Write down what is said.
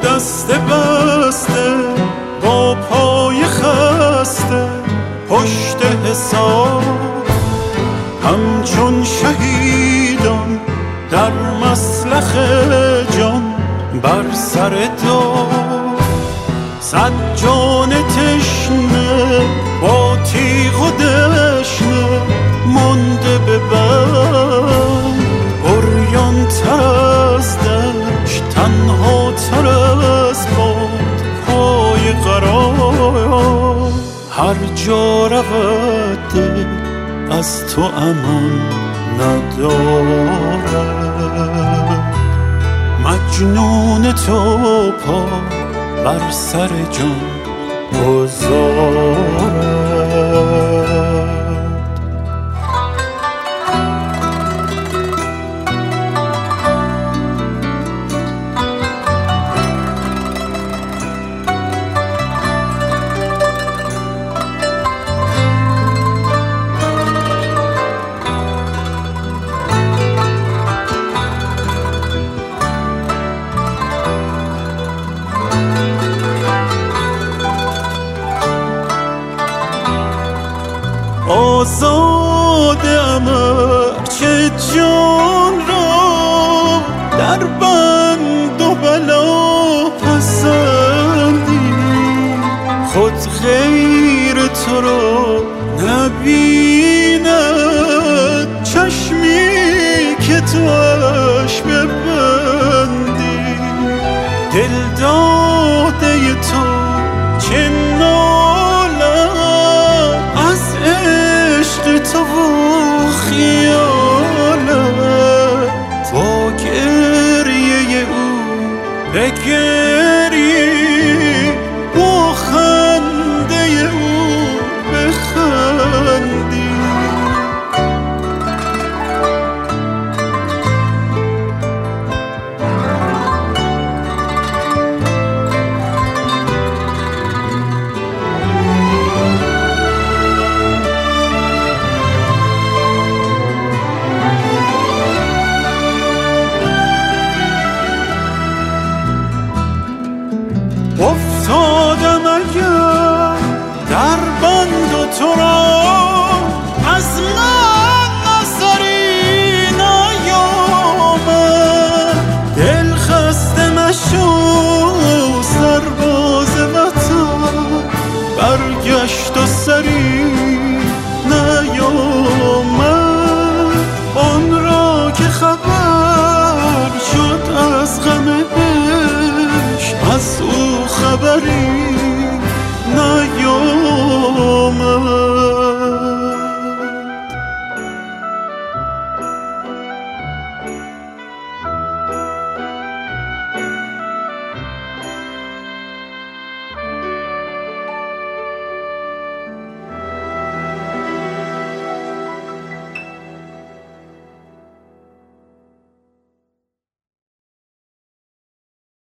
دست بسته با پای خسته پشت حساب، همچون شهیدان در مسلخ جان بر سر دار. صد جان تشنه با تیغ و دشنه مانده به بند، عریان تر از دشت تنها تر از باد پای قرار. هر جا رود دل از تو امان ندارد، مجنون تو پا بر سر جان گذارد. آزادم چه جان را در بند و بلا پسندی، خود غیر تو را نبیند چشمی که توش ببندی. دل داده تو چه تو و خیالت با گریه او